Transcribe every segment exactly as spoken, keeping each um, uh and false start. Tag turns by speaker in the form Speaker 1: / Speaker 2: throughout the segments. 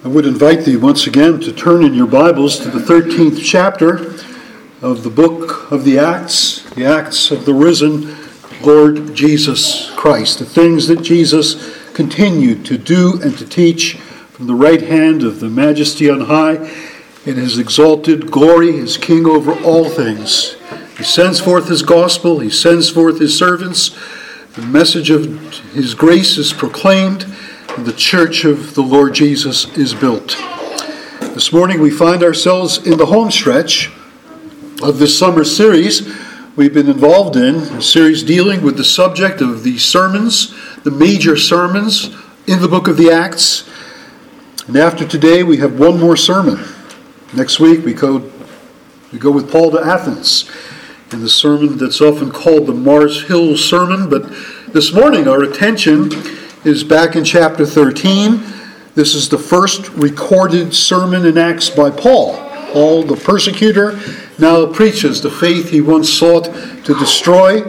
Speaker 1: I would invite thee once again to turn in your Bibles to the thirteenth chapter of the book of the Acts, the Acts of the risen Lord Jesus Christ, the things that Jesus continued to do and to teach from the right hand of the Majesty on high in his exalted glory as King over all things. He sends forth his gospel, he sends forth his servants, the message of his grace is proclaimed, and the church of the Lord Jesus is built. This morning we find ourselves in the home stretch of this summer series we've been involved in, a series dealing with the subject of the sermons, the major sermons in the book of the Acts. And after today we have one more sermon. Next week we go, we go with Paul to Athens in the sermon that's often called the Mars Hill Sermon. But this morning our attention is back in chapter thirteen. This is the first recorded sermon in Acts by Paul. Paul, the persecutor, now preaches the faith he once sought to destroy.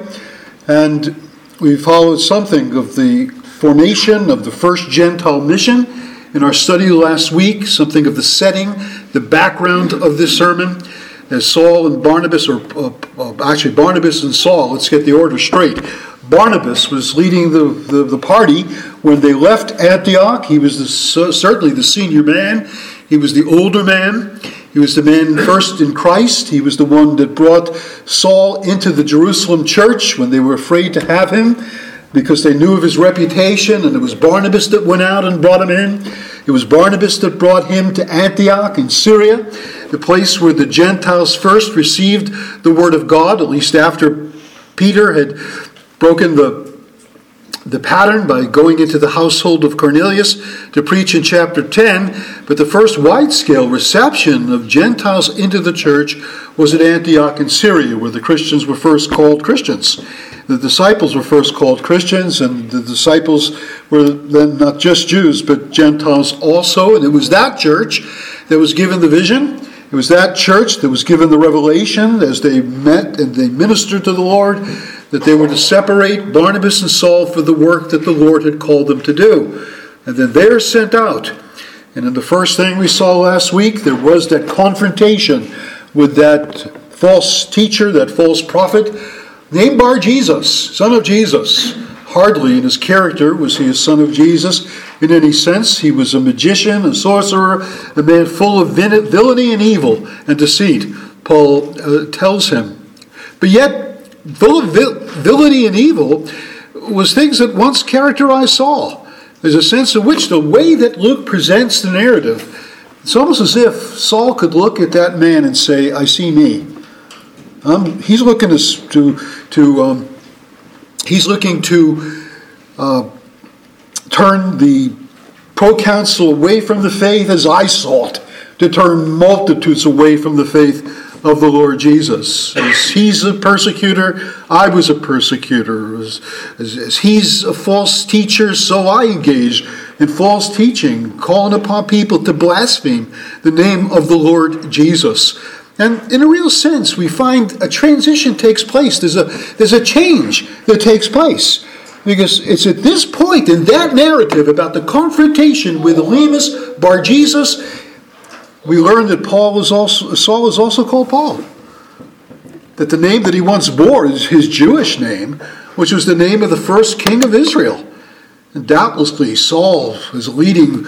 Speaker 1: And we followed something of the formation of the first Gentile mission in our study last week, something of the setting, the background of this sermon. As Saul and Barnabas, or uh, actually Barnabas and Saul, let's get the order straight. Barnabas was leading the, the, the party when they left Antioch. He was the, certainly the senior man. He was the older man. He was the man first in Christ. He was the one that brought Saul into the Jerusalem church when they were afraid to have him because they knew of his reputation, and it was Barnabas that went out and brought him in. It was Barnabas that brought him to Antioch in Syria, the place where the Gentiles first received the word of God, at least after Peter had broken the, the pattern by going into the household of Cornelius to preach in chapter ten. But the first wide-scale reception of Gentiles into the church was at Antioch in Syria, where the Christians were first called Christians. The disciples were first called Christians, and the disciples were then not just Jews, but Gentiles also. And it was that church that was given the vision. It was that church that was given the revelation as they met and they ministered to the Lord, that they were to separate Barnabas and Saul for the work that the Lord had called them to do. And then they are sent out. And in the first thing we saw last week, there was that confrontation with that false teacher, that false prophet, named Bar Jesus, son of Jesus. Hardly in his character was he a son of Jesus in any sense. He was a magician, a sorcerer, a man full of villainy and evil and deceit, Paul uh, tells him. But yet, full of vil- villainy and evil was things that once characterized Saul. There's a sense in which the way that Luke presents the narrative, it's almost as if Saul could look at that man and say, I see me. Um, he's looking to, to, to um, he's looking to uh, turn the proconsul away from the faith as I sought to turn multitudes away from the faith of the Lord Jesus. As he's a persecutor, I was a persecutor. As, as, as he's a false teacher, so I engaged in false teaching, calling upon people to blaspheme the name of the Lord Jesus. And in a real sense, we find a transition takes place. There's a, there's a change that takes place. Because it's at this point in that narrative about the confrontation with Elymas, Bar Jesus, we learn that Paul is also, Saul is also called Paul. That the name that he once bore is his Jewish name, which was the name of the first king of Israel. And doubtlessly Saul is a leading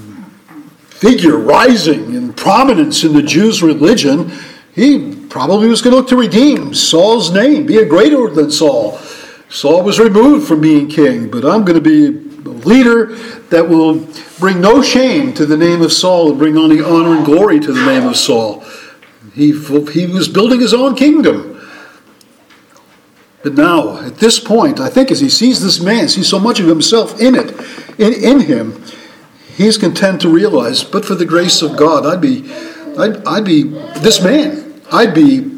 Speaker 1: figure rising in prominence in the Jews' religion. He probably was going to look to redeem Saul's name, be a greater than Saul. Saul was removed from being king, but I'm going to be a leader that will bring no shame to the name of Saul and bring only honor and glory to the name of Saul. He, he was building his own kingdom. But now, at this point, I think as he sees this man, sees so much of himself in it, in, in him, he's content to realize, but for the grace of God, I'd be, I'd, I'd be this man. I'd be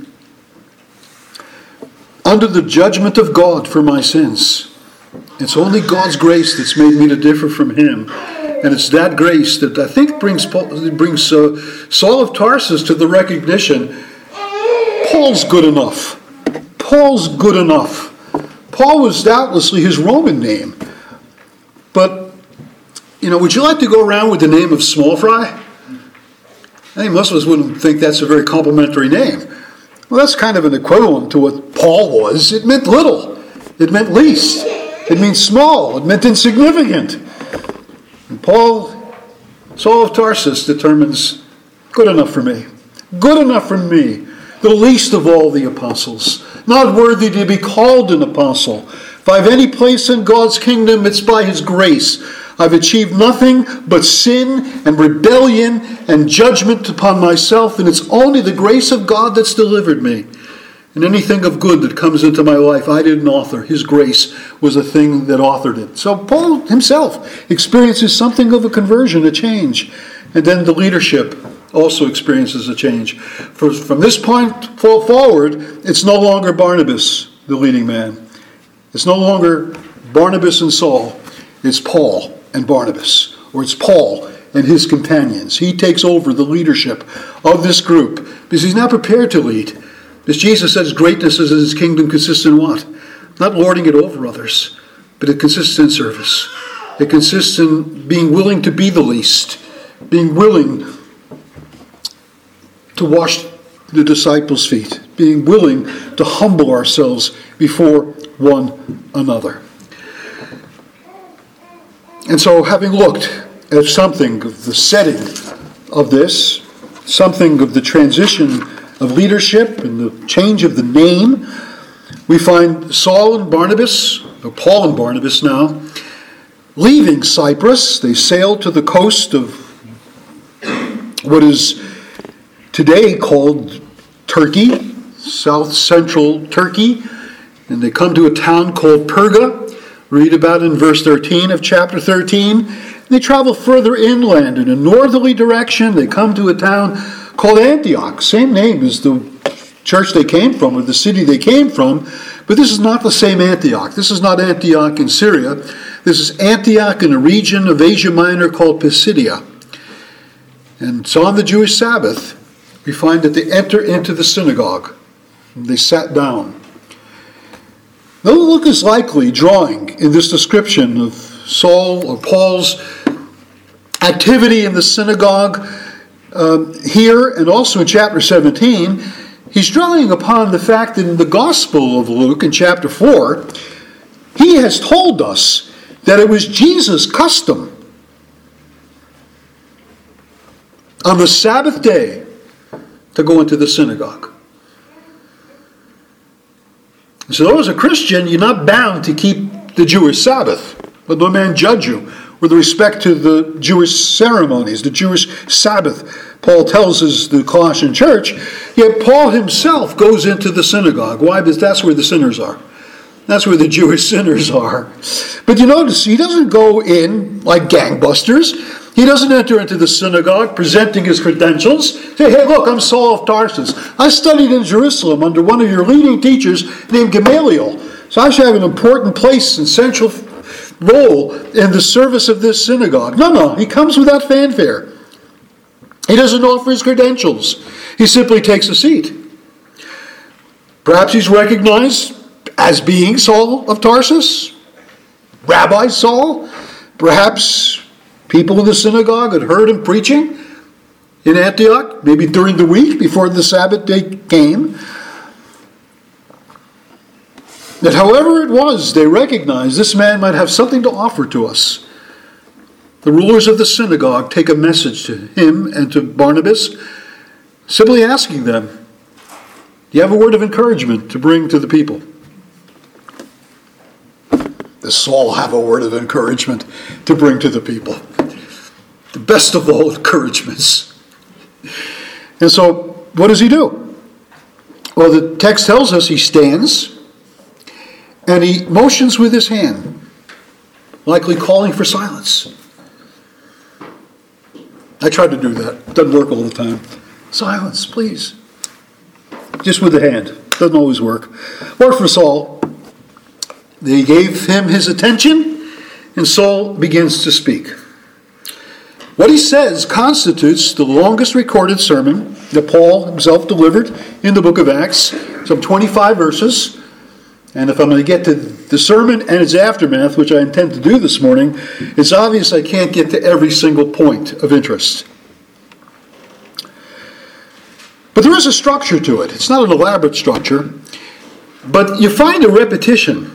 Speaker 1: under the judgment of God for my sins. It's only God's grace that's made me to differ from him. And it's that grace that I think brings Paul, brings uh, Saul of Tarsus to the recognition, Paul's good enough. Paul's good enough. Paul was doubtlessly his Roman name. But you know, would you like to go around with the name of Small Fry? I think most of us wouldn't think that's a very complimentary name. Well, that's kind of an equivalent to what Paul was. It meant little. It meant least. It means small. It meant insignificant. And Paul, Saul of Tarsus, determines, good enough for me. Good enough for me. The least of all the apostles. Not worthy to be called an apostle. If I have any place in God's kingdom, it's by His grace. I've achieved nothing but sin and rebellion and judgment upon myself, and it's only the grace of God that's delivered me. And anything of good that comes into my life, I didn't author. His grace was the thing that authored it. So Paul himself experiences something of a conversion, a change. And then the leadership also experiences a change. For, from this point forward, it's no longer Barnabas, the leading man. It's no longer Barnabas and Saul. It's Paul and Barnabas, or it's Paul and his companions. He takes over the leadership of this group because he's not prepared to lead. As Jesus says, greatness is his kingdom consists in what? Not lording it over others, but it consists in service. It consists in being willing to be the least, being willing to wash the disciples' feet, being willing to humble ourselves before one another. And so, having looked at something of the setting of this, something of the transition of leadership and the change of the name, we find Saul and Barnabas, or Paul and Barnabas now, leaving Cyprus. They sailed to the coast of what is today called Turkey, south central Turkey, and they come to a town called Perga. Read about it in verse thirteen of chapter thirteen. They travel further inland in a northerly direction. They come to a town called Antioch. Same name as the church they came from, or the city they came from. But this is not the same Antioch. This is not Antioch in Syria. This is Antioch in a region of Asia Minor called Pisidia. And so on the Jewish Sabbath, we find that they enter into the synagogue. And they sat down. Now Luke is likely drawing in this description of Saul or Paul's activity in the synagogue um, here and also in chapter seventeen. He's drawing upon the fact that in the Gospel of Luke in chapter four, he has told us that it was Jesus' custom on the Sabbath day to go into the synagogue. So as a Christian, you're not bound to keep the Jewish Sabbath. Let no man judge you with respect to the Jewish ceremonies, the Jewish Sabbath. Paul tells us the Colossian church, yet Paul himself goes into the synagogue. Why? Because that's where the sinners are. That's where the Jewish sinners are. But you notice, he doesn't go in like gangbusters. He doesn't enter into the synagogue presenting his credentials. Say, hey, look, I'm Saul of Tarsus. I studied in Jerusalem under one of your leading teachers named Gamaliel. So I should have an important place and central role in the service of this synagogue. No, no, he comes without fanfare. He doesn't offer his credentials. He simply takes a seat. Perhaps he's recognized as being Saul of Tarsus, Rabbi Saul. Perhaps people in the synagogue had heard him preaching in Antioch, maybe during the week before the Sabbath day came. That however it was, they recognized this man might have something to offer to us. The rulers of the synagogue take a message to him and to Barnabas, simply asking them, do you have a word of encouragement to bring to the people? Does Saul have a word of encouragement to bring to the people? The best of all encouragements. And so, what does he do? Well, the text tells us he stands and he motions with his hand, likely calling for silence. I tried to do that. It doesn't work all the time. Silence, please. Just with the hand. Doesn't always work. Or for Saul, they gave him his attention, and Saul begins to speak. What he says constitutes the longest recorded sermon that Paul himself delivered in the book of Acts, some twenty-five verses. And if I'm going to get to the sermon and its aftermath, which I intend to do this morning, it's obvious I can't get to every single point of interest. But there is a structure to it. It's not an elaborate structure, but you find a repetition.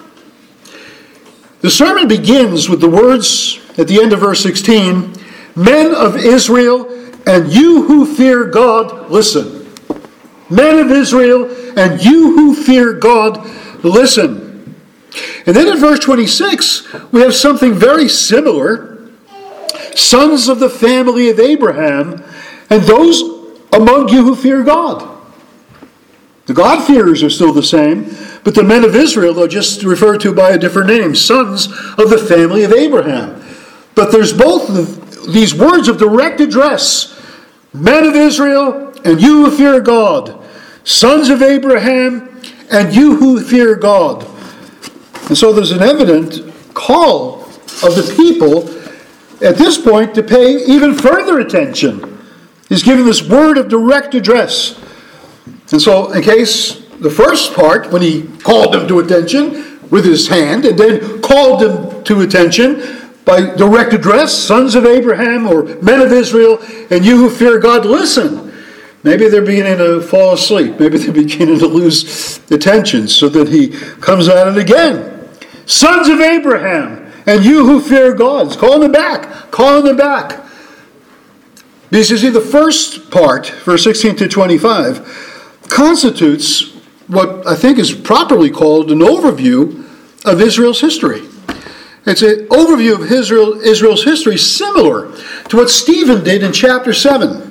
Speaker 1: The sermon begins with the words at the end of verse sixteen, "Men of Israel, and you who fear God, listen." Men of Israel, and you who fear God, listen. And then in verse twenty-six, we have something very similar. Sons of the family of Abraham, and those among you who fear God. The God-fearers are still the same, but the men of Israel are just referred to by a different name, sons of the family of Abraham. But there's both of these words of direct address. Men of Israel, and you who fear God. Sons of Abraham, and you who fear God. And so there's an evident call of the people at this point to pay even further attention. He's giving this word of direct address. And so, in case the first part, when he called them to attention with his hand, and then called them to attention by direct address, sons of Abraham or men of Israel, and you who fear God, listen. Maybe they're beginning to fall asleep. Maybe they're beginning to lose attention, so that he comes at it again. Sons of Abraham, and you who fear God. He's calling them back, calling them back. Because you see, the first part, verse sixteen to twenty-five, constitutes what I think is properly called an overview of Israel's history. It's an overview of Israel, Israel's history similar to what Stephen did in chapter seven.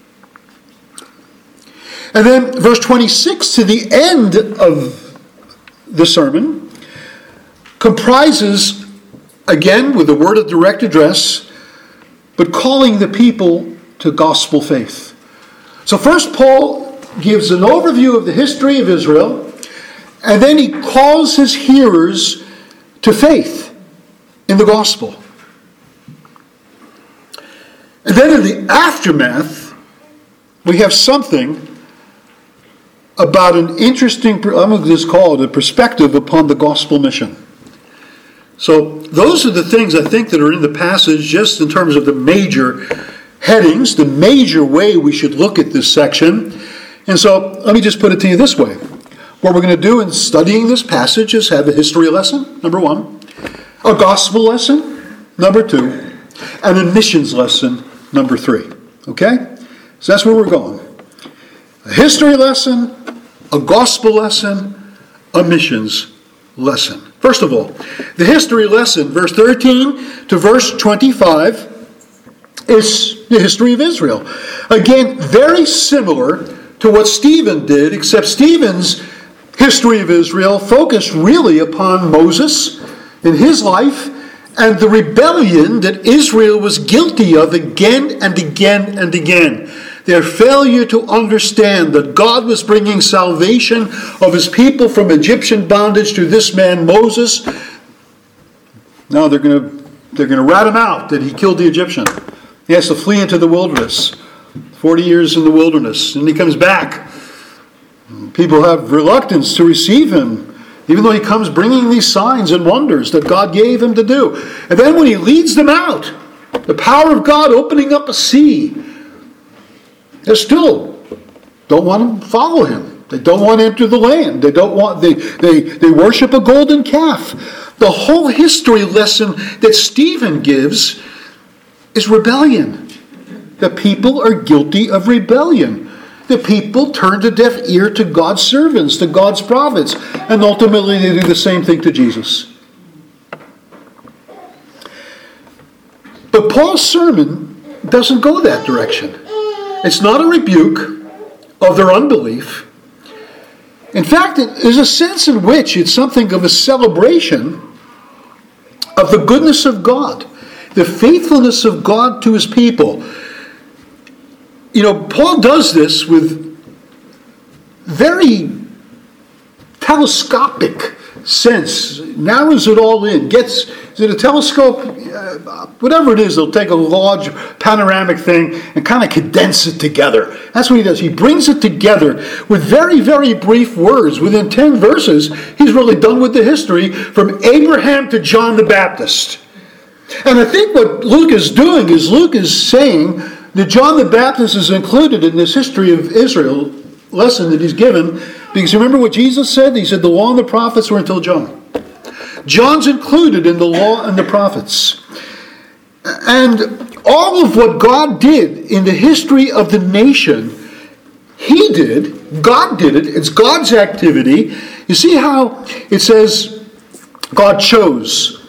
Speaker 1: And then verse twenty-six to the end of the sermon comprises, again with a word of direct address, but calling the people to gospel faith. So first Paul gives an overview of the history of Israel, and then he calls his hearers to faith in the gospel. And then in the aftermath, we have something about an interesting, I'm going to just call it a perspective upon the gospel mission. So those are the things I think that are in the passage, just in terms of the major headings, the major way we should look at this section. And so let me just put it to you this way. What we're going to do in studying this passage is have a history lesson, number one, a gospel lesson, number two, and a missions lesson, number three. Okay? So that's where we're going. A history lesson, a gospel lesson, a missions lesson. First of all, the history lesson, verse thirteen to verse twenty-five, is the history of Israel. Again, very similar to what Stephen did, except Stephen's history of Israel focused really upon Moses in his life and the rebellion that Israel was guilty of again and again and again. Their failure to understand that God was bringing salvation of his people from Egyptian bondage through this man Moses. Now they're going to they're going to rat him out that he killed the Egyptian. He has to flee into the wilderness. Forty years in the wilderness. And he comes back. People have reluctance to receive him, even though he comes bringing these signs and wonders that God gave him to do. And then when he leads them out, the power of God opening up a sea, they still don't want to follow him. They don't want to enter the land. They don't want they they they worship a golden calf. The whole history lesson that Stephen gives is rebellion. The people are guilty of rebellion. The people turn a deaf ear to God's servants, to God's prophets, and ultimately they do the same thing to Jesus. But Paul's sermon doesn't go that direction. It's not a rebuke of their unbelief. In fact, there's a sense in which it's something of a celebration of the goodness of God, the faithfulness of God to his people. You know, Paul does this with very telescopic sense, narrows it all in, gets Is it a telescope? Uh, whatever it is, they'll take a large panoramic thing and kind of condense it together. That's what he does. He brings it together with very, very brief words. Within ten verses, he's really done with the history from Abraham to John the Baptist. And I think what Luke is doing is Luke is saying that John the Baptist is included in this history of Israel lesson that he's given, because remember what Jesus said? He said the law and the prophets were until John. John's included in the law and the prophets. And all of what God did in the history of the nation, he did. God did it. It's God's activity. You see how it says God chose.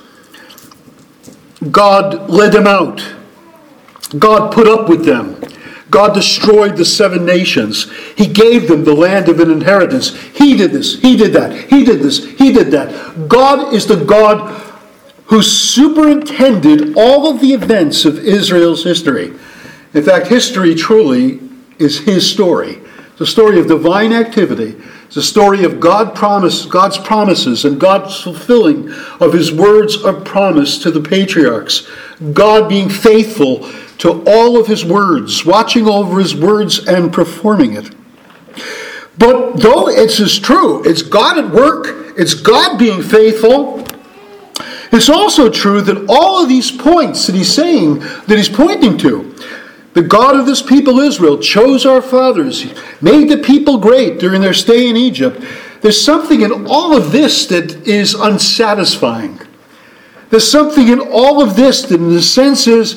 Speaker 1: God led them out. God put up with them. God destroyed the seven nations. He gave them the land of an inheritance. He did this. He did that. He did this. He did that. God is the God who superintended all of the events of Israel's history. In fact, history truly is his story. It's a story of divine activity. It's a story of God promise, God's promises and God's fulfilling of his words of promise to the patriarchs. God being faithful to all of his words, watching over his words and performing it. But though it's as true, it's God at work, it's God being faithful, it's also true that all of these points that he's saying, that he's pointing to, the God of this people Israel chose our fathers, made the people great during their stay in Egypt. There's something in all of this that is unsatisfying. There's something in all of this that in the sense is,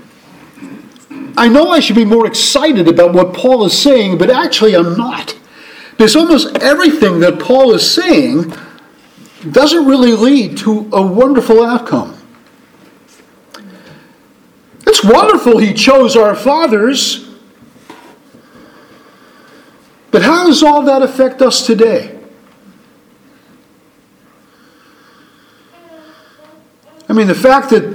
Speaker 1: I know I should be more excited about what Paul is saying, but actually I'm not. Because almost everything that Paul is saying doesn't really lead to a wonderful outcome. It's wonderful he chose our fathers, but how does all that affect us today? I mean, the fact that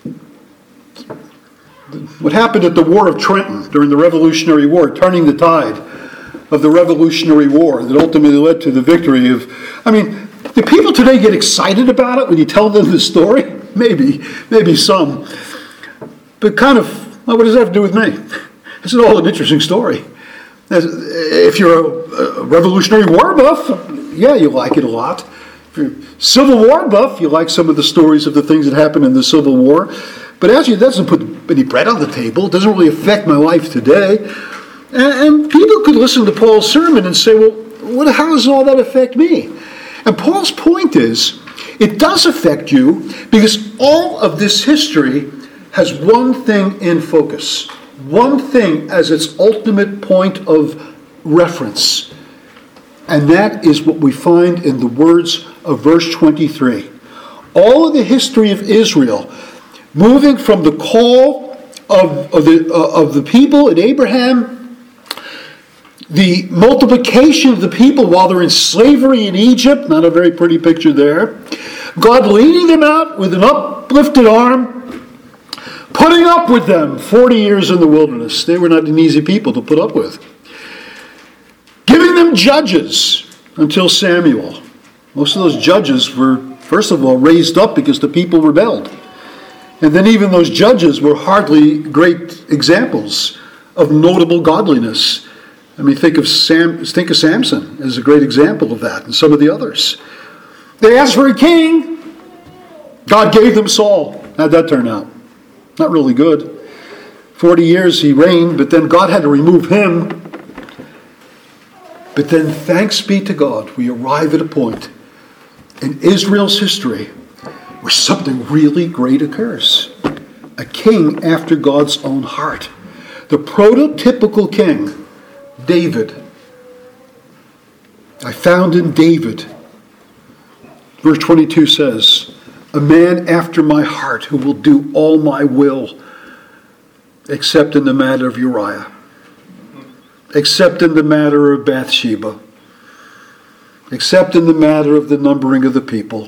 Speaker 1: what happened at the War of Trenton during the Revolutionary War, turning the tide of the Revolutionary War that ultimately led to the victory of, I mean, do people today get excited about it when you tell them the story? Maybe, maybe some. But kind of, well, what does that have to do with me? It's all an interesting story. If you're a, a Revolutionary War buff, yeah, you like it a lot. If you're a Civil War buff, you like some of the stories of the things that happened in the Civil War. But actually, it doesn't put any bread on the table. It doesn't really affect my life today. And, and people could listen to Paul's sermon and say, well, what, how does all that affect me? And Paul's point is, it does affect you because all of this history has one thing in focus. One thing as its ultimate point of reference. And that is what we find in the words of verse twenty-three. All of the history of Israel, moving from the call of, of, the, uh, of the people in Abraham, the multiplication of the people while they're in slavery in Egypt, not a very pretty picture there, God leading them out with an uplifted arm, putting up with them forty years in the wilderness. They were not an easy people to put up with. Giving them judges until Samuel. Most of those judges were, first of all, raised up because the people rebelled. And then even those judges were hardly great examples of notable godliness. I mean, think of Sam, think of Samson as a great example of that, and some of the others. They asked for a king. God gave them Saul. How'd that turn out? Not really good. Forty years he reigned, but then God had to remove him. But then, thanks be to God, we arrive at a point in Israel's history where something really great occurs. A king after God's own heart. The prototypical king, David. I found in David, verse twenty-two says, a man after my heart who will do all my will, except in the matter of Uriah, except in the matter of Bathsheba, except in the matter of the numbering of the people.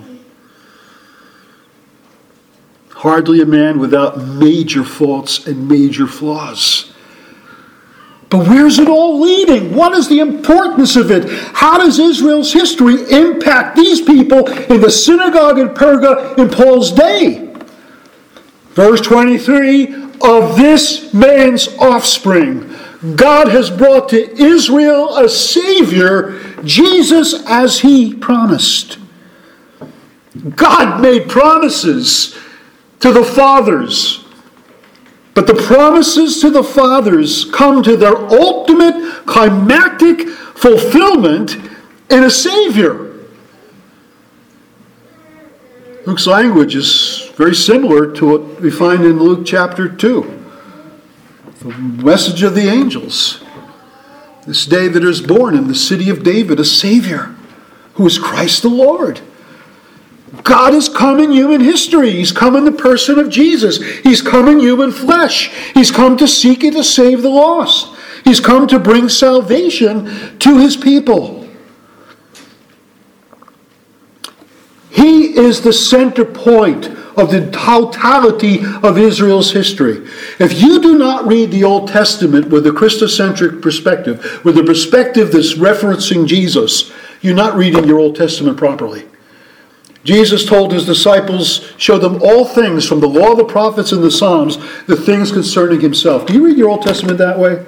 Speaker 1: Hardly a man without major faults and major flaws. But where's it all leading? What is the importance of it? How does Israel's history impact these people in the synagogue in Perga in Paul's day? Verse twenty-three, of this man's offspring, God has brought to Israel a Savior, Jesus as He promised. God made promises to the fathers. But the promises to the fathers come to their ultimate climactic fulfillment in a Savior. Luke's language is very similar to what we find in Luke chapter two. The message of the angels. This day that is born in the city of David a Savior, who is Christ the Lord. God has come in human history. He's come in the person of Jesus. He's come in human flesh. He's come to seek and to save the lost. He's come to bring salvation to His people. He is the center point of the totality of Israel's history. If you do not read the Old Testament with a Christocentric perspective, with a perspective that's referencing Jesus, you're not reading your Old Testament properly. Jesus told His disciples, show them all things from the law of the prophets and the Psalms, the things concerning Himself. Do you read your Old Testament that way?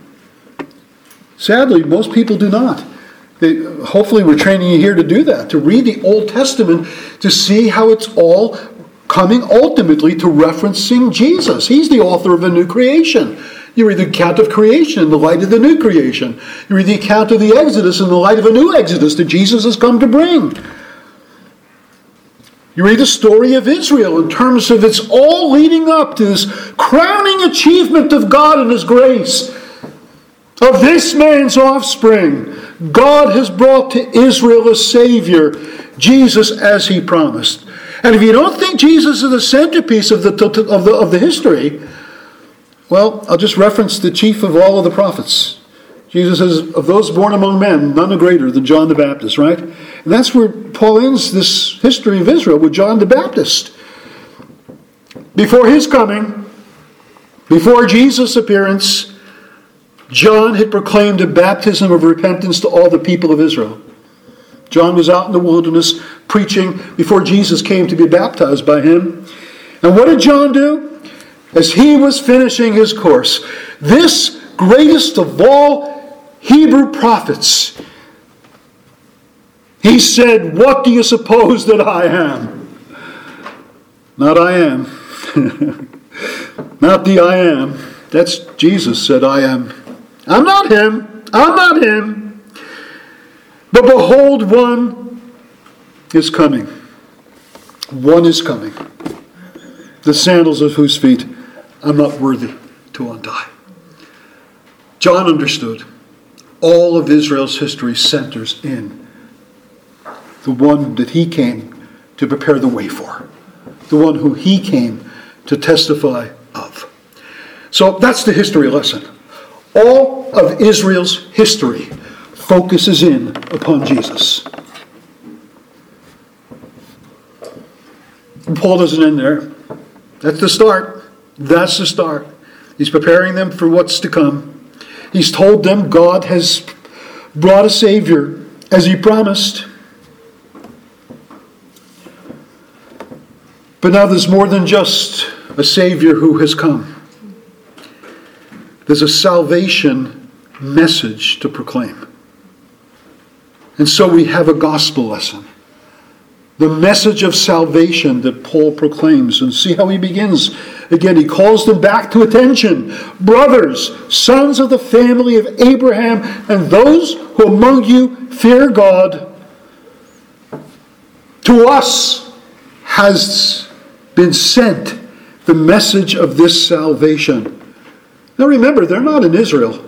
Speaker 1: Sadly, most people do not. They, hopefully we're training you here to do that, to read the Old Testament, to see how it's all coming ultimately to referencing Jesus. He's the author of a new creation. You read the account of creation in the light of the new creation. You read the account of the Exodus in the light of a new Exodus that Jesus has come to bring. You read the story of Israel in terms of it's all leading up to this crowning achievement of God and His grace. Of this man's offspring, God has brought to Israel a Savior, Jesus as He promised. And if you don't think Jesus is the centerpiece of the, of the, of the history, well, I'll just reference the chief of all of the prophets. Jesus says, of those born among men, none are greater than John the Baptist, right? And that's where Paul ends this history of Israel, with John the Baptist. Before his coming, before Jesus' appearance, John had proclaimed a baptism of repentance to all the people of Israel. John was out in the wilderness preaching before Jesus came to be baptized by him. And what did John do? As he was finishing his course, this greatest of all Hebrew prophets, he said, what do you suppose that I am? Not I am. Not the I am. That's Jesus said I am. I'm not Him. I'm not Him. But behold, one is coming. One is coming. The sandals of whose feet I'm not worthy to untie. John understood all of Israel's history centers in the one that he came to prepare the way for. The one who he came to testify of. So that's the history lesson. All of Israel's history focuses in upon Jesus. And Paul doesn't end there. That's the start. That's the start. He's preparing them for what's to come. He's told them God has brought a Savior as He promised. But now there's more than just a Savior who has come. There's a salvation message to proclaim. And so we have a gospel lesson. The message of salvation that Paul proclaims. And see how he begins. Again, he calls them back to attention. Brothers, sons of the family of Abraham, and those who among you fear God, to us has been sent the message of this salvation. Now remember, they're not in Israel.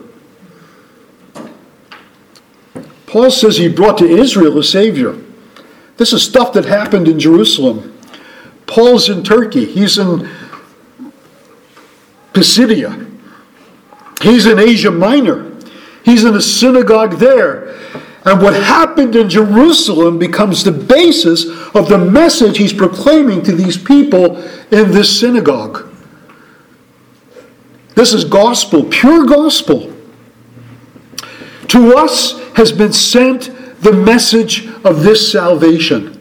Speaker 1: Paul says he brought to Israel a Savior. This is stuff that happened in Jerusalem. Paul's in Turkey. He's in Pisidia. He's in Asia Minor. He's in a synagogue there. And what happened in Jerusalem becomes the basis of the message he's proclaiming to these people in this synagogue. This is gospel, pure gospel. To us has been sent the message of this salvation.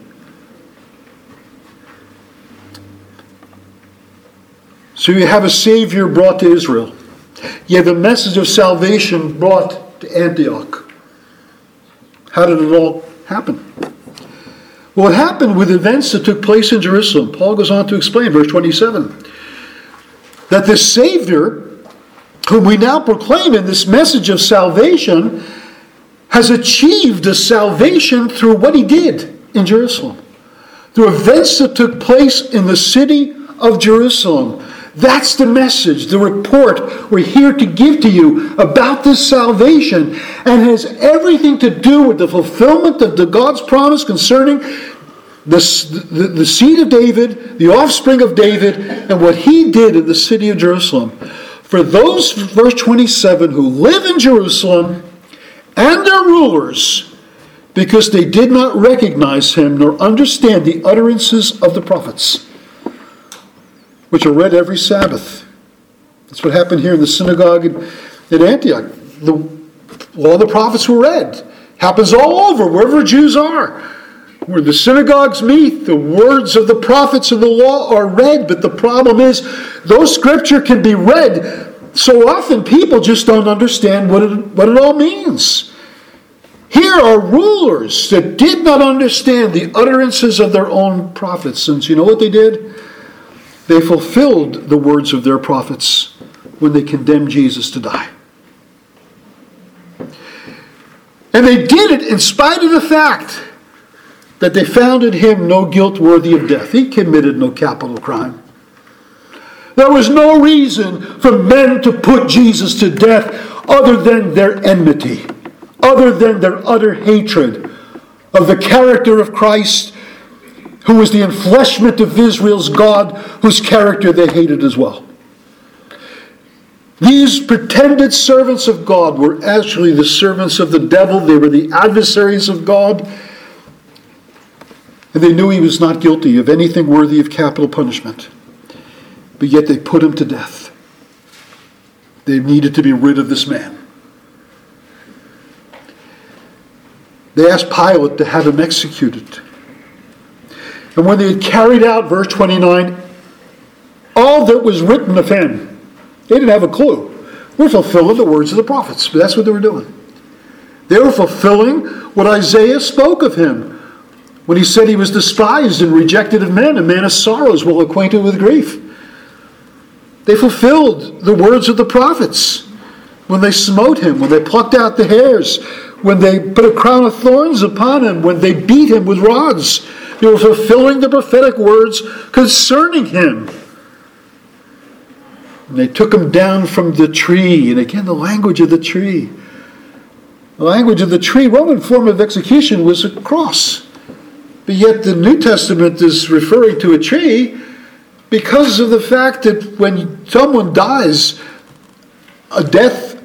Speaker 1: So you have a Savior brought to Israel. You have a message of salvation brought to Antioch. How did it all happen? Well, it happened with events that took place in Jerusalem. Paul goes on to explain, verse twenty-seven, that the Savior, whom we now proclaim in this message of salvation, has achieved a salvation through what he did in Jerusalem. Through events that took place in the city of Jerusalem. That's the message, the report we're here to give to you about this salvation, and has everything to do with the fulfillment of the God's promise concerning the, the, the seed of David, the offspring of David, and what he did in the city of Jerusalem. For those, verse twenty-seven, who live in Jerusalem and their rulers, because they did not recognize him nor understand the utterances of the prophets, which are read every Sabbath. That's what happened here in the synagogue at Antioch. The law of the prophets were read. Happens all over, wherever Jews are. Where the synagogues meet, the words of the prophets and the law are read. But the problem is, though Scripture can be read, so often people just don't understand what it, what it all means. Here are rulers that did not understand the utterances of their own prophets. And you know what they did? They fulfilled the words of their prophets when they condemned Jesus to die. And they did it in spite of the fact that they found in him no guilt worthy of death. He committed no capital crime. There was no reason for men to put Jesus to death other than their enmity, other than their utter hatred of the character of Christ, who was the enfleshment of Israel's God, whose character they hated as well. These pretended servants of God were actually the servants of the devil. They were the adversaries of God. And they knew he was not guilty of anything worthy of capital punishment. But yet they put him to death. They needed to be rid of this man. They asked Pilate to have him executed. And when they had carried out, verse twenty-nine, all that was written of him, they didn't have a clue. We're fulfilling the words of the prophets. But that's what they were doing. They were fulfilling what Isaiah spoke of him when he said he was despised and rejected of men, a man of sorrows, well acquainted with grief. They fulfilled the words of the prophets when they smote him, when they plucked out the hairs, when they put a crown of thorns upon him, when they beat him with rods. They were fulfilling the prophetic words concerning him. And they took him down from the tree. And again, the language of the tree. The language of the tree, Roman form of execution was a cross. But yet the New Testament is referring to a tree because of the fact that when someone dies, a death,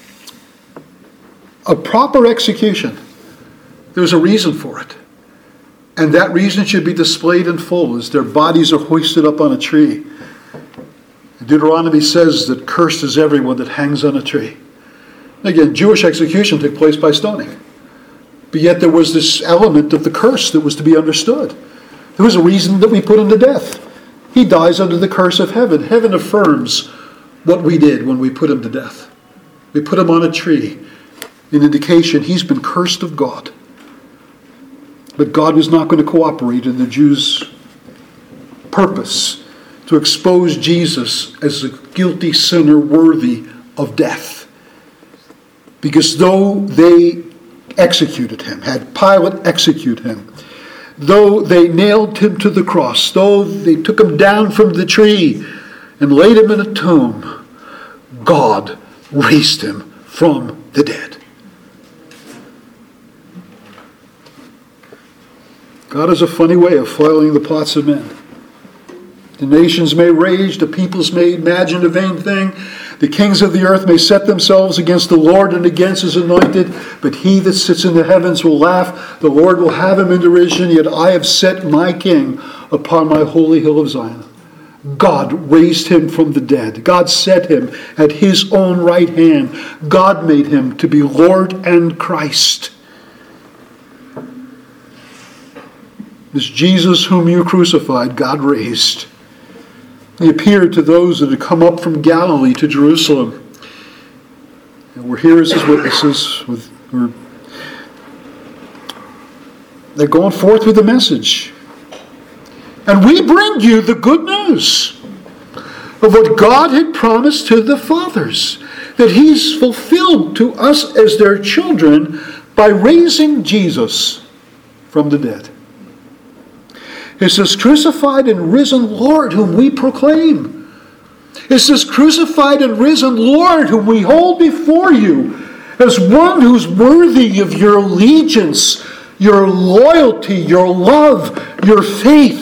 Speaker 1: a proper execution, there's a reason for it. And that reason should be displayed in full as their bodies are hoisted up on a tree. Deuteronomy says that cursed is everyone that hangs on a tree. Again, Jewish execution took place by stoning. But yet there was this element of the curse that was to be understood. There was a reason that we put him to death. He dies under the curse of heaven. Heaven affirms what we did when we put him to death. We put him on a tree, an indication he's been cursed of God. But God was not going to cooperate in the Jews' purpose to expose Jesus as a guilty sinner worthy of death. Because though they executed him, had Pilate execute him, though they nailed him to the cross, though they took him down from the tree and laid him in a tomb, God raised him from the dead. God has a funny way of foiling the plots of men. The nations may rage, the peoples may imagine a vain thing, the kings of the earth may set themselves against the Lord and against his anointed, but he that sits in the heavens will laugh, the Lord will have him in derision, yet I have set my king upon my holy hill of Zion. God raised him from the dead. God set him at his own right hand. God made him to be Lord and Christ. This Jesus whom you crucified, God raised. He appeared to those that had come up from Galilee to Jerusalem. And we're here as his witnesses. With, we're, they're going forth with the message. And we bring you the good news of what God had promised to the fathers, that he's fulfilled to us as their children by raising Jesus from the dead. It's this crucified and risen Lord whom we proclaim. It's this crucified and risen Lord whom we hold before you as one who's worthy of your allegiance, your loyalty, your love, your faith.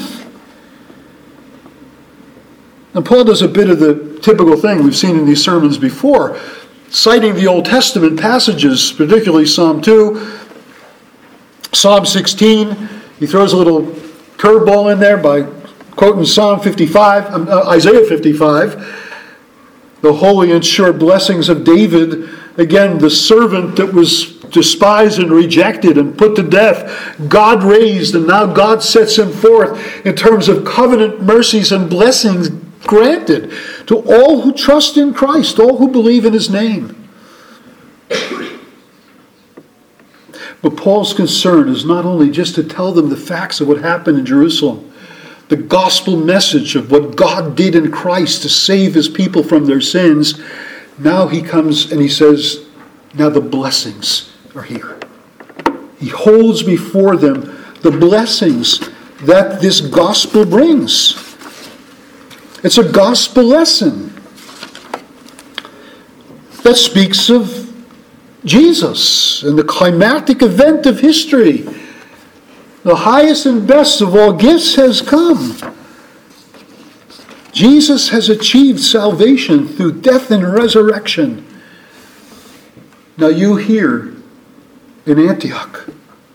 Speaker 1: And Paul does a bit of the typical thing we've seen in these sermons before, citing the Old Testament passages, particularly Psalm two, Psalm sixteen. He throws a little curveball in there by quoting Psalm fifty-five, um, uh, Isaiah fifty-five, the holy and sure blessings of David. Again, the servant that was despised and rejected and put to death, God raised, and now God sets him forth in terms of covenant mercies and blessings granted to all who trust in Christ, all who believe in his name. But Paul's concern is not only just to tell them the facts of what happened in Jerusalem, the gospel message of what God did in Christ to save his people from their sins. Now he comes and he says, now the blessings are here. He holds before them the blessings that this gospel brings. It's a gospel lesson that speaks of Jesus and the climactic event of history. The highest and best of all gifts has come. Jesus has achieved salvation through death and resurrection. Now you here in Antioch,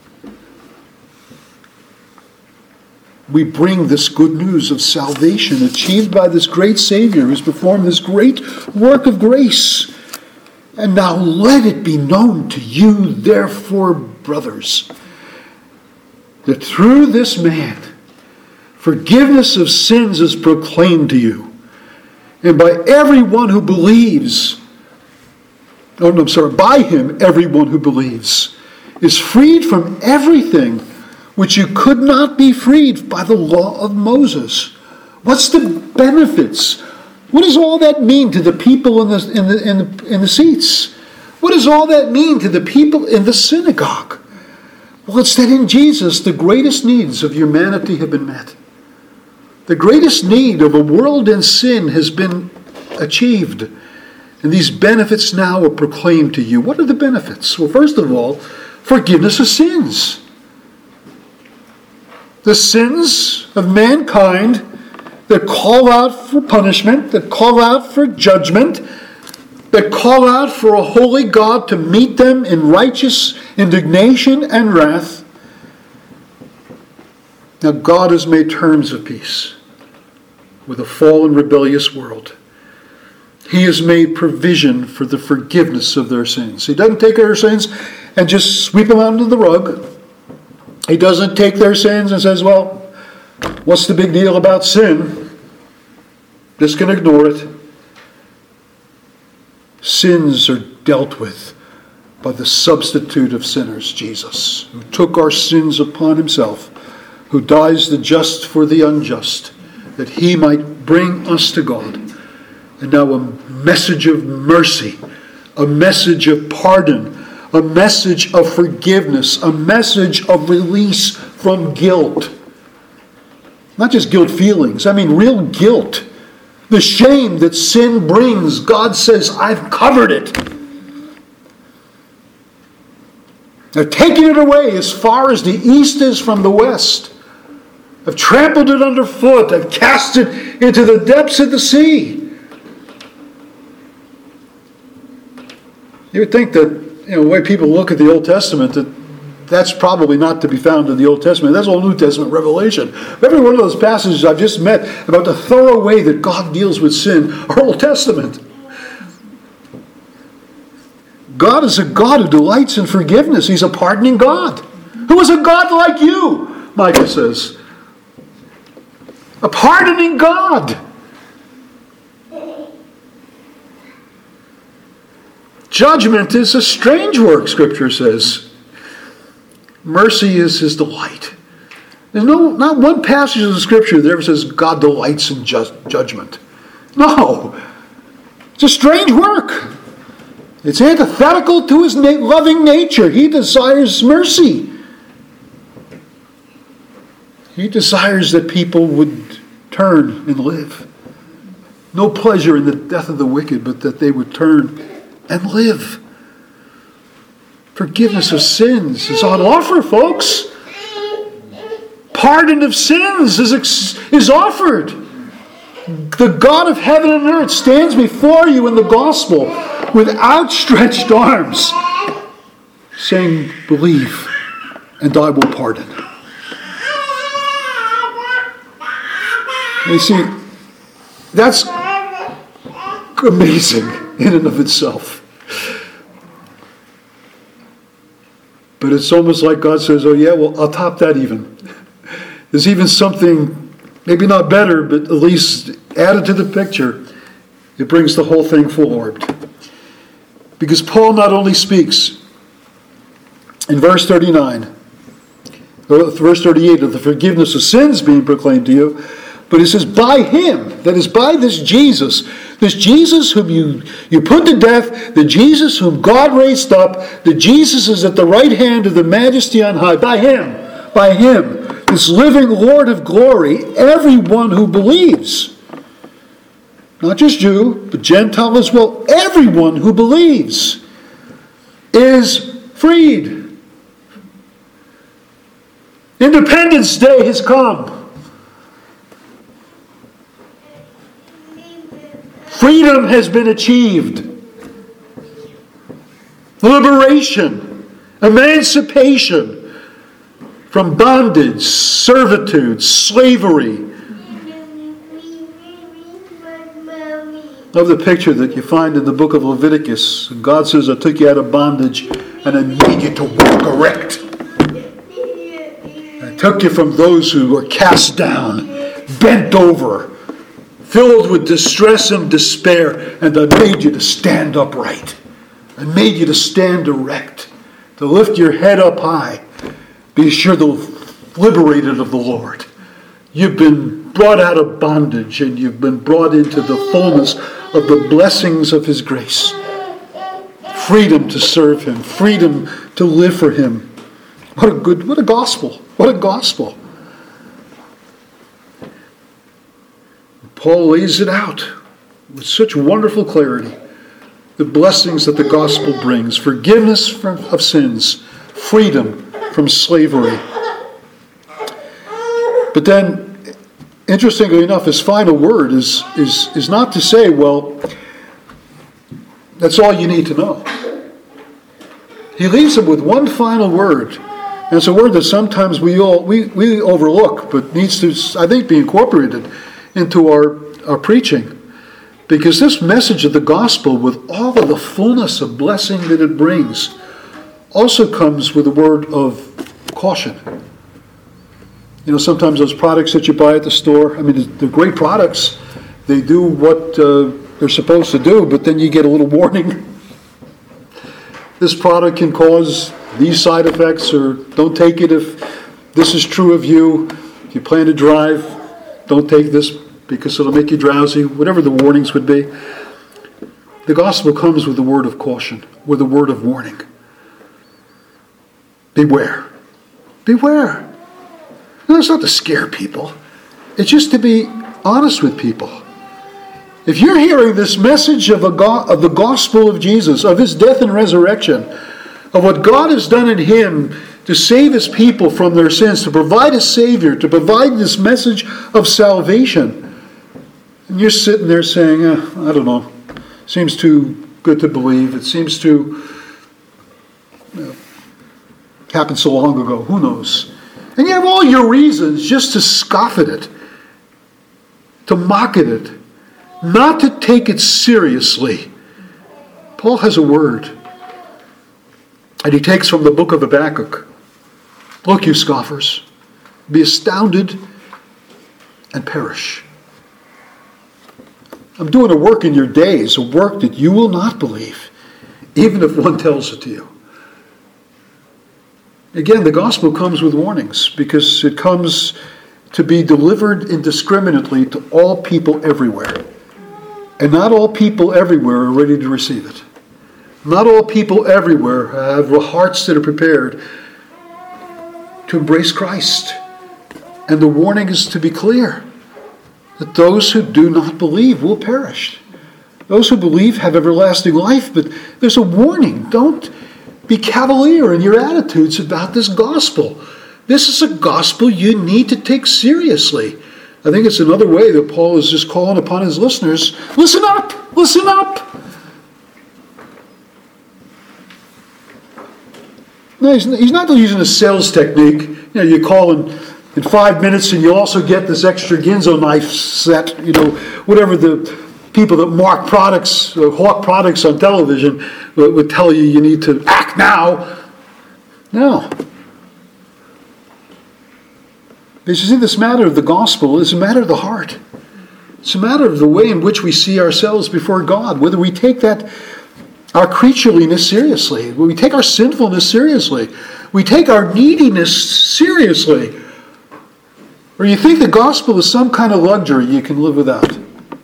Speaker 1: we bring this good news of salvation achieved by this great Savior who's performed this great work of grace. And now let it be known to you, therefore, brothers, that through this man, forgiveness of sins is proclaimed to you. And by everyone who believes, oh no, I'm sorry, by him, everyone who believes is freed from everything which you could not be freed by the law of Moses. What's the benefits? What does all that mean to the people in the, in the, in the, in the seats? What does all that mean to the people in the synagogue? Well, it's that in Jesus, the greatest needs of humanity have been met. The greatest need of a world in sin has been achieved. And these benefits now are proclaimed to you. What are the benefits? Well, first of all, forgiveness of sins. The sins of mankind that call out for punishment, that call out for judgment, that call out for a holy God to meet them in righteous indignation and wrath. Now God has made terms of peace with a fallen, rebellious world. He has made provision for the forgiveness of their sins. He doesn't take their sins and just sweep them under the rug. He doesn't take their sins and says, well, what's the big deal about sin? Just going to ignore it. Sins are dealt with by the substitute of sinners, Jesus, who took our sins upon himself, who dies the just for the unjust, that he might bring us to God. And now a message of mercy, a message of pardon, a message of forgiveness, a message of release from guilt. Not just guilt feelings, I mean real guilt. The shame that sin brings, God says, I've covered it. I've taken it away as far as the east is from the west. I've trampled it underfoot. I've cast it into the depths of the sea. You would think that, you know, the way people look at the Old Testament, that that's probably not to be found in the Old Testament. That's all New Testament revelation. Every one of those passages I've just met about the thorough way that God deals with sin are Old Testament. God is a God who delights in forgiveness. He's a pardoning God. Who is a God like you, Micah says. A pardoning God. Judgment is a strange work, Scripture says. Mercy is his delight. There's no not one passage of the Scripture that ever says God delights in just judgment. No. It's a strange work. It's antithetical to his na- loving nature. He desires mercy. He desires that people would turn and live. No pleasure in the death of the wicked, but that they would turn and live. Forgiveness of sins is on offer, folks. Pardon of sins is, ex- is offered. The God of heaven and earth stands before you in the gospel with outstretched arms, saying, believe, and I will pardon. You see, that's amazing in and of itself. But it's almost like God says, oh yeah, well, I'll top that even. There's even something, maybe not better, but at least added to the picture. It brings the whole thing forward. Because Paul not only speaks in verse thirty-nine, verse thirty-eight, of the forgiveness of sins being proclaimed to you, but he says, by him, that is by this Jesus, this Jesus whom you, you put to death, the Jesus whom God raised up, the Jesus is at the right hand of the majesty on high, by him, by him, this living Lord of glory, everyone who believes, not just Jew, but Gentile as well, everyone who believes is freed. Independence Day has come. Freedom has been achieved. Liberation, emancipation from bondage, servitude, slavery. Love the picture that you find in the book of Leviticus. God says, I took you out of bondage and I made you to walk erect. I took you from those who were cast down, bent over, filled with distress and despair, and I made you to stand upright. I made you to stand erect, to lift your head up high. Be sure the liberated of the Lord. You've been brought out of bondage, and you've been brought into the fullness of the blessings of his grace. Freedom to serve him, freedom to live for him. What a good, what a gospel. What a gospel. Paul lays it out with such wonderful clarity. The blessings that the gospel brings. Forgiveness from, of sins. Freedom from slavery. But then, interestingly enough, his final word is, is, is not to say, well, that's all you need to know. He leaves him with one final word. And it's a word that sometimes we all we, we overlook, but needs to, I think, be incorporated into our, our preaching. Because this message of the gospel, with all of the fullness of blessing that it brings, also comes with a word of caution. You know, sometimes those products that you buy at the store, I mean, they're great products. They do what uh, they're supposed to do, but then you get a little warning. This product can cause these side effects, or don't take it if this is true of you. If you plan to drive, don't take this because it'll make you drowsy, whatever the warnings would be. The gospel comes with a word of caution, with a word of warning. Beware. Beware. And it's not to scare people. It's just to be honest with people. If you're hearing this message of, a go- of the gospel of Jesus, of his death and resurrection, of what God has done in him to save his people from their sins, to provide a Savior, to provide this message of salvation, and you're sitting there saying, eh, I don't know, seems too good to believe, it seems too, you know, happened so long ago. Who knows? And you have all your reasons just to scoff at it, to mock at it, not to take it seriously. Paul has a word, and he takes from the book of Habakkuk. Look, you scoffers, be astounded and perish. I'm doing a work in your days, a work that you will not believe, even if one tells it to you. Again, the gospel comes with warnings because it comes to be delivered indiscriminately to all people everywhere. And not all people everywhere are ready to receive it. Not all people everywhere have hearts that are prepared to embrace Christ. And the warning is to be clear, that those who do not believe will perish. Those who believe have everlasting life, but there's a warning. Don't be cavalier in your attitudes about this gospel. This is a gospel you need to take seriously. I think it's another way that Paul is just calling upon his listeners. Listen up! Listen up! No, he's, he's not using a sales technique. You know, you call in, in five minutes and you also get this extra Ginzo knife set, you know, whatever the people that mark products, or hawk products on television would, would tell you you need to act now. No. Because you see, this matter of the gospel is a matter of the heart. It's a matter of the way in which we see ourselves before God, whether we take that, our creatureliness seriously, whether we take our sinfulness seriously, we take our neediness seriously, or you think the gospel is some kind of luxury you can live without.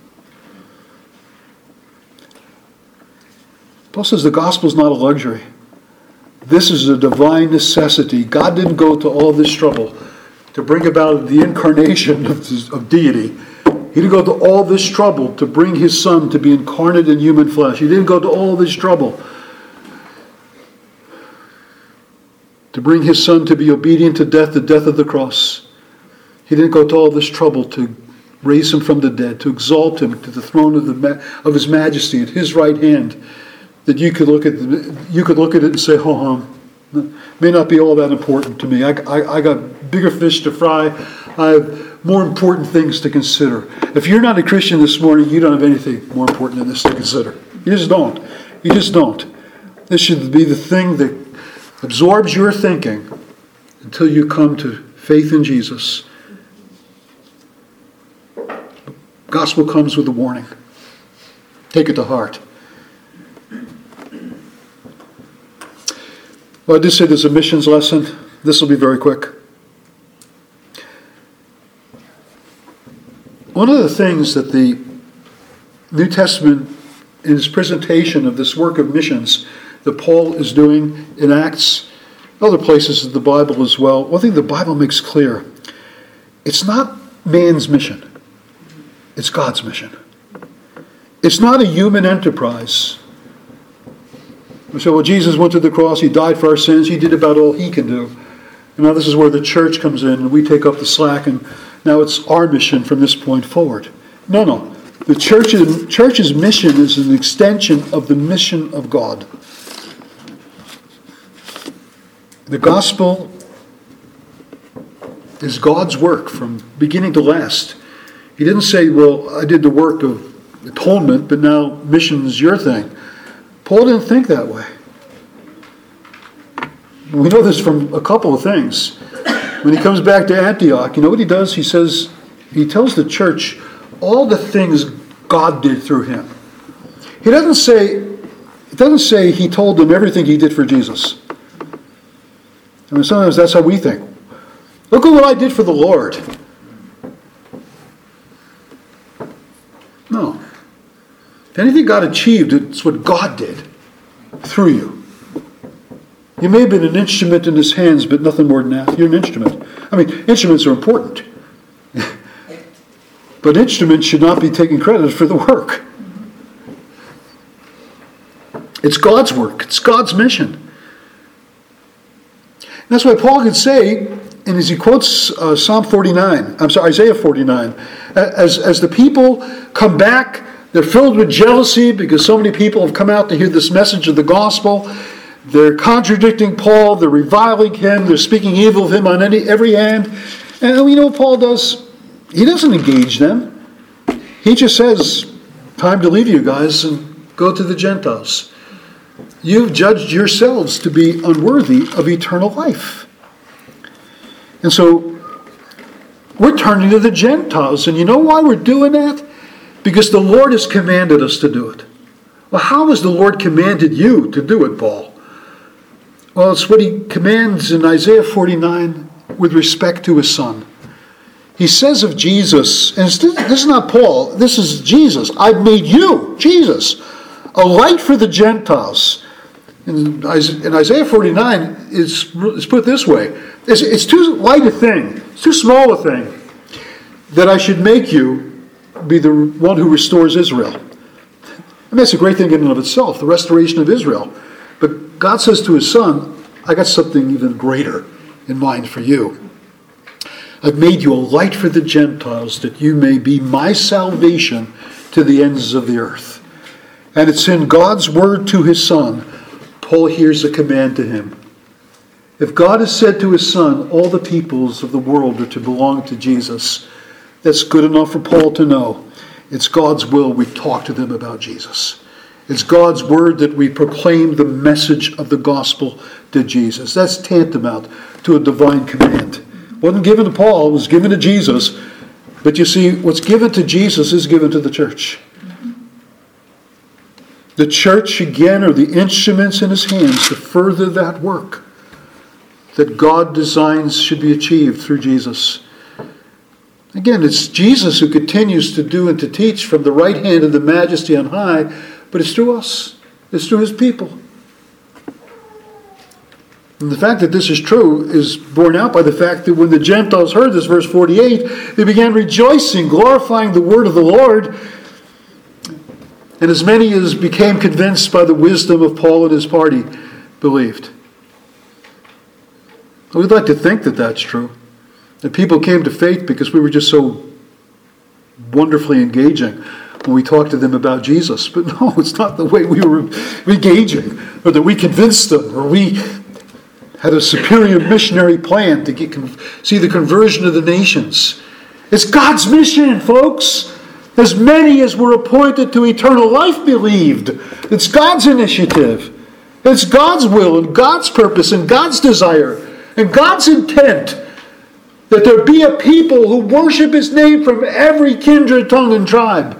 Speaker 1: Paul says the gospel is not a luxury. This is a divine necessity. God didn't go to all this trouble to bring about the incarnation of, of deity. He didn't go to all this trouble to bring his Son to be incarnate in human flesh. He didn't go to all this trouble to bring his Son to be obedient to death, the death of the cross. He didn't go to all this trouble to raise him from the dead, to exalt him to the throne of, the, of his majesty at his right hand, that you could look at you could look at it and say, oh, um, may not be all that important to me. I, I, I got bigger fish to fry. I have more important things to consider. If you're not a Christian this morning, you don't have anything more important than this to consider. You just don't. You just don't. This should be the thing that absorbs your thinking until you come to faith in Jesus. The gospel comes with a warning. Take it to heart. Well, I did say there's a missions lesson. This will be very quick. One of the things that the New Testament, in its presentation of this work of missions that Paul is doing in Acts, other places in the Bible as well, one thing the Bible makes clear, it's not man's mission. It's God's mission. It's not a human enterprise. We say, well, Jesus went to the cross, he died for our sins, he did about all he can do. And now this is where the church comes in, and we take up the slack, and now it's our mission from this point forward. No, no. The church's, church's mission is an extension of the mission of God. The gospel is God's work from beginning to last. He didn't say, well, I did the work of atonement, but now mission is your thing. Paul didn't think that way. We know this from a couple of things. When he comes back to Antioch, you know what he does? He says, he tells the church all the things God did through him. He doesn't say, it doesn't say he told them everything he did for Jesus. I mean, sometimes that's how we think. Look at what I did for the Lord. No. If anything God achieved, it's what God did through you. You may have been an instrument in his hands, but nothing more than that. You're an instrument. I mean, instruments are important. But instruments should not be taking credit for the work. It's God's work. It's God's mission. And that's why Paul could say, and as he quotes uh, Psalm forty-nine, I'm sorry, Isaiah forty-nine, as, as the people come back, they're filled with jealousy because so many people have come out to hear this message of the gospel. They're contradicting Paul. They're reviling him. They're speaking evil of him on any, every hand. And we know what Paul does. He doesn't engage them. He just says, time to leave you guys and go to the Gentiles. You've judged yourselves to be unworthy of eternal life. And so we're turning to the Gentiles. And you know why we're doing that? Because the Lord has commanded us to do it. Well, how has the Lord commanded you to do it, Paul? Well, it's what he commands in Isaiah forty-nine with respect to his Son. He says of Jesus, and this is not Paul, this is Jesus. I've made you, Jesus, a light for the Gentiles. In Isaiah forty-nine, it's, it's put this way. It's, it's too light a thing, it's too small a thing, that I should make you be the one who restores Israel. I mean, that's a great thing in and of itself, the restoration of Israel. But God says to his Son, I got something even greater in mind for you. I've made you a light for the Gentiles, that you may be my salvation to the ends of the earth. And it's in God's word to his Son, Paul hears a command to him. If God has said to his Son, all the peoples of the world are to belong to Jesus, that's good enough for Paul to know. It's God's will we talk to them about Jesus. It's God's word that we proclaim the message of the gospel to Jesus. That's tantamount to a divine command. It wasn't given to Paul, it was given to Jesus. But you see, what's given to Jesus is given to the church. The church, again, are the instruments in his hands to further that work that God designs should be achieved through Jesus. Again, it's Jesus who continues to do and to teach from the right hand of the majesty on high, but it's through us. It's through his people. And the fact that this is true is borne out by the fact that when the Gentiles heard this, verse forty-eight, they began rejoicing, glorifying the word of the Lord. And as many as became convinced by the wisdom of Paul and his party believed. We'd like to think that that's true. That people came to faith because we were just so wonderfully engaging when we talked to them about Jesus. But no, it's not the way we were engaging, or that we convinced them, or we had a superior missionary plan to get see the conversion of the nations. It's God's mission, folks. As many as were appointed to eternal life believed. It's God's initiative. It's God's will and God's purpose and God's desire and God's intent that there be a people who worship his name from every kindred, tongue, and tribe.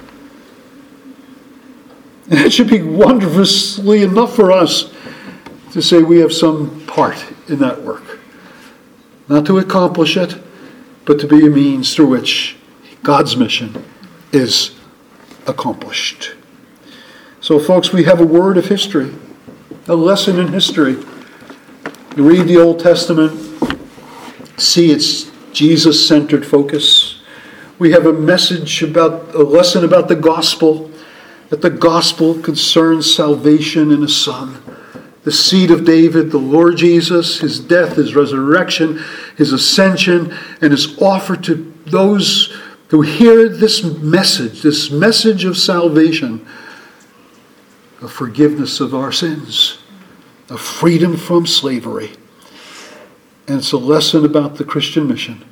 Speaker 1: And it should be wondrously enough for us to say we have some part in that work. Not to accomplish it, but to be a means through which God's mission is accomplished. So, folks, we have a word of history, a lesson in history. You read the Old Testament, see its Jesus-centered focus. We have a message about, a lesson about the gospel, that the gospel concerns salvation in his Son, the seed of David, the Lord Jesus, his death, his resurrection, his ascension, and his offer to those who hear this message, this message of salvation, of forgiveness of our sins, of freedom from slavery. And it's a lesson about the Christian mission.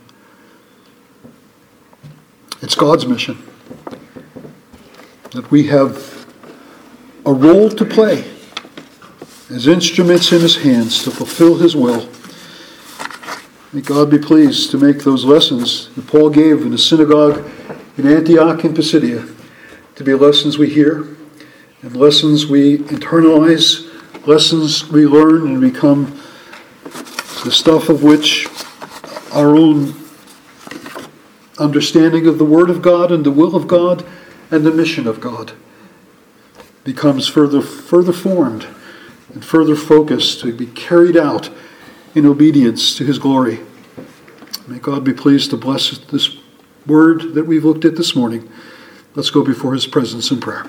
Speaker 1: It's God's mission. That we have a role to play as instruments in his hands to fulfill his will. May God be pleased to make those lessons that Paul gave in the synagogue in Antioch and Pisidia to be lessons we hear and lessons we internalize, lessons we learn and become the stuff of which our own understanding of the Word of God and the will of God and the mission of God becomes further, further formed and further focused to be carried out in obedience to his glory. May God be pleased to bless this word that we've looked at this morning. Let's go before his presence in prayer.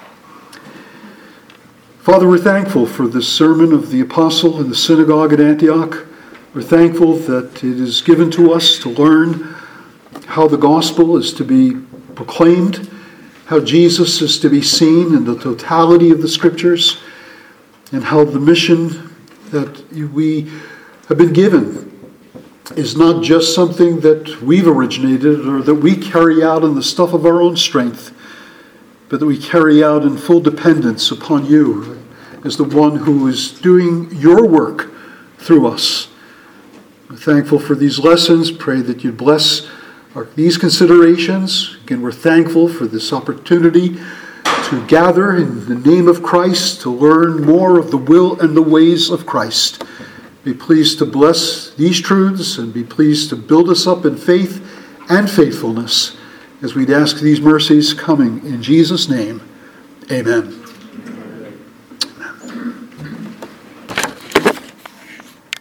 Speaker 1: Father, we're thankful for this sermon of the apostle in the synagogue at Antioch. We're thankful that it is given to us to learn how the gospel is to be proclaimed, how Jesus is to be seen in the totality of the scriptures, and how the mission that we have been given is not just something that we've originated or that we carry out in the stuff of our own strength, but that we carry out in full dependence upon you as the one who is doing your work through us. We're thankful for these lessons. Pray that you bless our, these considerations. Again, we're thankful for this opportunity to gather in the name of Christ, to learn more of the will and the ways of Christ. Be pleased to bless these truths and be pleased to build us up in faith and faithfulness as we'd ask these mercies coming in Jesus' name. Amen.